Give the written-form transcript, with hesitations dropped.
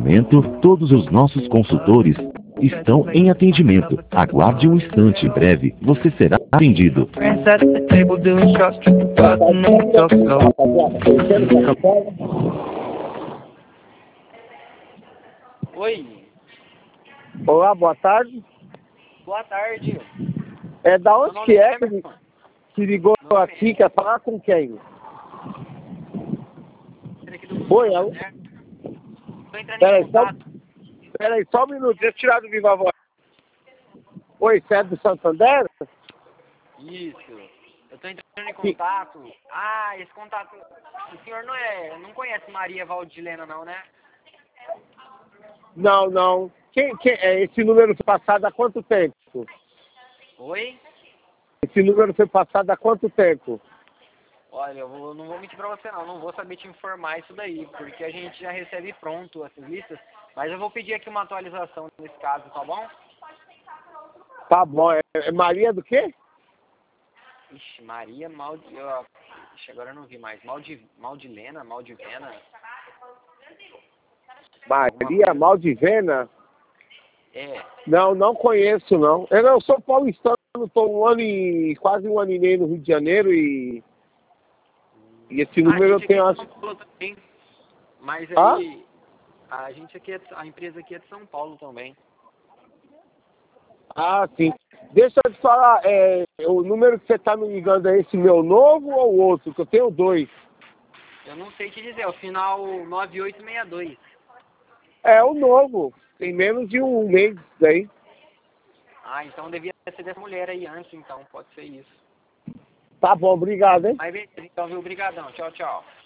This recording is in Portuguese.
momento, todos os nossos consultores estão em atendimento. Aguarde um instante, em breve você será atendido. Oi, Olá, boa tarde. boa tarde. É da Meu onde nome que é é Emerson. que ligou Meu nome aqui? Quer falar com quem? é aqui do Oi, Santana, alô? certo? Tô entrando em Peraí, contato. só um minuto, deixa eu tirar do viva voz. Oi, você é do Santander? Isso. Eu tô entrando em contato. Ah, esse contato. O senhor não conhece Maria Valdilena, não, né? Não, não. Esse número foi passado há quanto tempo? Oi? Esse número foi passado há quanto tempo? Olha, eu não vou mentir pra você não vou saber te informar isso daí, porque a gente já recebe pronto essas listas, mas eu vou pedir aqui uma atualização nesse caso, tá bom? Tá bom, é Maria do quê? Ixi, Maria Ixi, agora eu não vi mais. Maldilena? Maria Maldivena? É. Não conheço, não. Eu sou paulistano, estou quase um ano e meio no Rio de Janeiro e esse número eu tenho, São Paulo também, mas Ah? aí a empresa aqui é de São Paulo também. Ah, sim. Deixa eu te falar, o número que você está me ligando é esse meu novo ou o outro? Que eu tenho dois. Eu não sei te dizer, é o final 9862. É o novo, tem menos de um mês daí. Ah, então devia ser dessa mulher aí antes, então, pode ser isso. Tá bom, obrigado, hein? Mas beleza, então, viu? Obrigadão. Tchau, tchau.